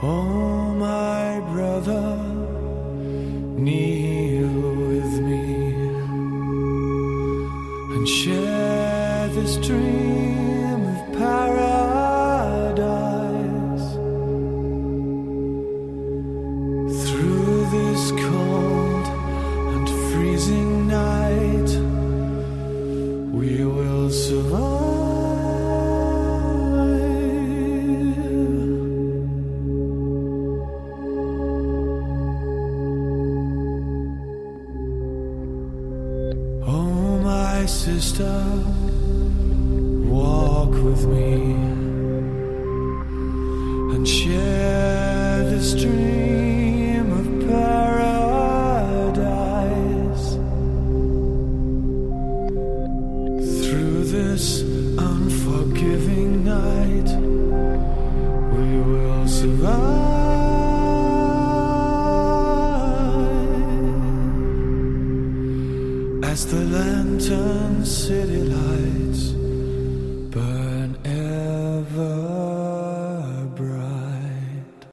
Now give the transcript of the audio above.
Oh, my brother, kneel with me and share this dream of paradise. Through this cold and freezing night, we will survive. My sister, walk with me and share this dream of paradise. Through this unforgiving night, we will survive. As the lantern city lights